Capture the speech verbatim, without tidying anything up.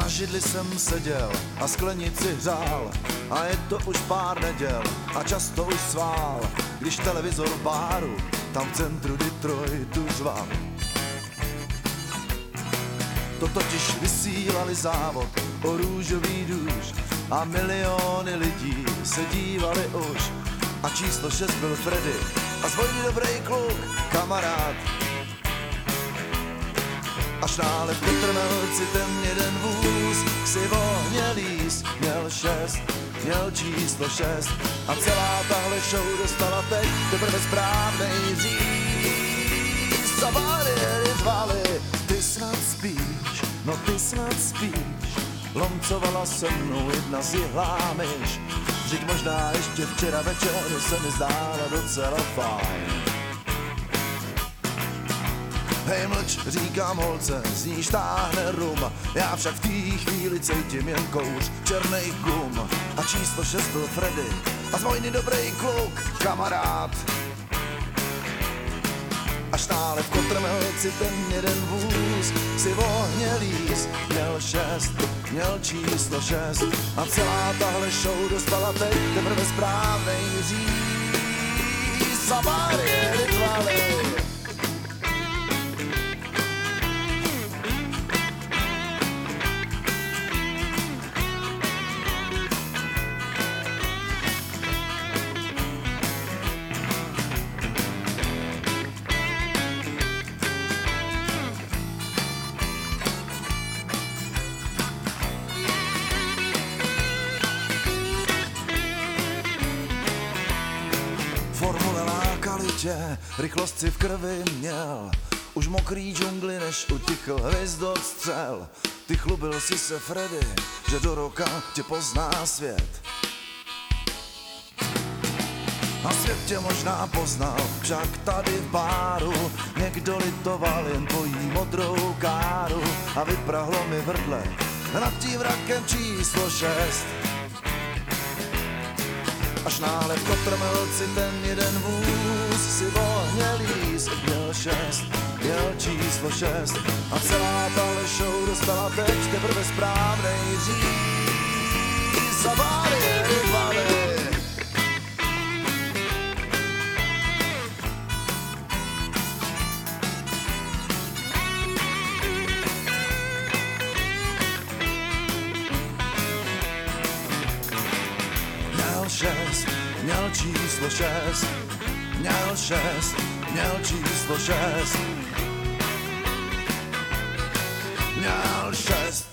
židli jsem seděl a sklenici hřál a je to už pár neděl a často už svál, když televizor v báru tam v centru Detroitu řval. To totiž vysílali závod o růžový důž a miliony lidí se dívali už a číslo šest byl Freddy a z vojny dobrý kluk, kamarád. Až nále v Kotrmelci ten jeden vůz si vohnělýs měl šest, měl číslo šest a celá tahle show dostala teď teprve správnej říz. Zavali, řvali, ty snad spíš, no ty snad spíš, lomcovala se mnou jedna z jihlámyš, vždyť možná ještě včera večer se mi zdála docela fajn. Hej mlč, říkám holce, z ní štáhne rum, já však v té chvíli cítím jen kouř, černej gum a číslo šest byl Freddy a z vojny dobrý kluk, kamarád. Až nále v Kotrmelci ten jeden vůz si vohnělýs měl šest, měl číslo šest a celá tahle show dostala teď teprve správnej říz. Zavali, řvali. Formule lákali tě, rychlost si v krvi měl, už mokrý džungli, než utichl hvězdostřel. Ty chlubil si se, Freddy, že do roka tě pozná svět. A svět tě možná poznal, však tady v báru někdo litoval jen tvojí modrou káru a vyprahlo mi vrdle nad tím vrakem číslo šest. Až náhle v Kotrmelci ten jeden vůz si vohnělýs měl šest, měl číslo šest a celá tahle show dostala teď teprve správnej říz. Zavali, řvali. Šest, měl číslo šest, měl šest, měl číslo šest, měl šest.